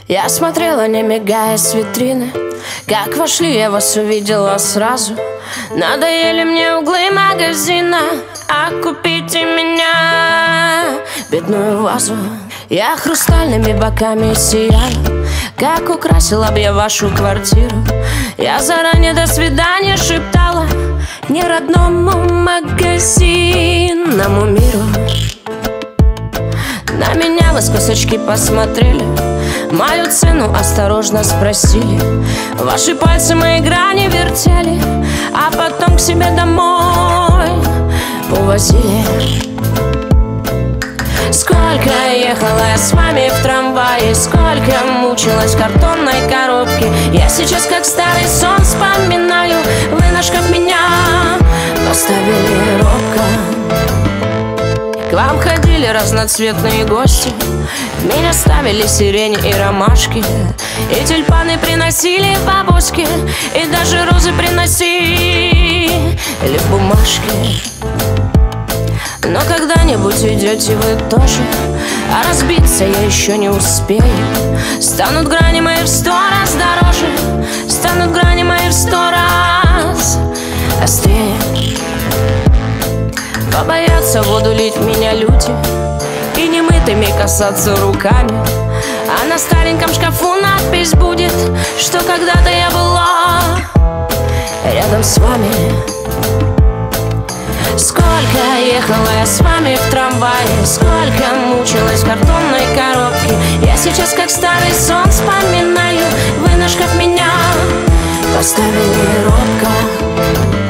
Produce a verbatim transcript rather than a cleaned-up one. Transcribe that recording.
Я смотрела, не мигая, с витрины. Как вошли, я вас увидела сразу. Надоели мне углы магазина, а купите меня бедную вазу. Я хрустальными боками сияю, как украсила б я вашу квартиру. Я заранее до свидания шептала не родному магазинному миру. На меня вы с косочки посмотрели, мою цену осторожно спросили. Ваши пальцы мои грани вертели, а потом к себе домой увозили. Сколько ехала я с вами в трамвае, сколько мучилась в картонной коробке. Я сейчас как старый сон вспоминаю, вы на шкаф меня поставили робко. К вам ходили разноцветные гости, меня ставили сирени и ромашки, и тюльпаны приносили бабушки, и даже розы приносили в бумажке. Но когда-нибудь уйдете вы тоже, а разбиться я еще не успею. Станут грани мои в сто раз дороже, станут грани мои в сто раз острее. Побоятся воду лить в меня люди и немытыми касаться руками, а на стареньком шкафу надпись будет, что когда-то я была рядом с вами. Сколько ехала я с вами в трамвае, сколько мучилась в картонной коробке. Я сейчас как старый сон вспоминаю, вы на шкаф меня поставили робко.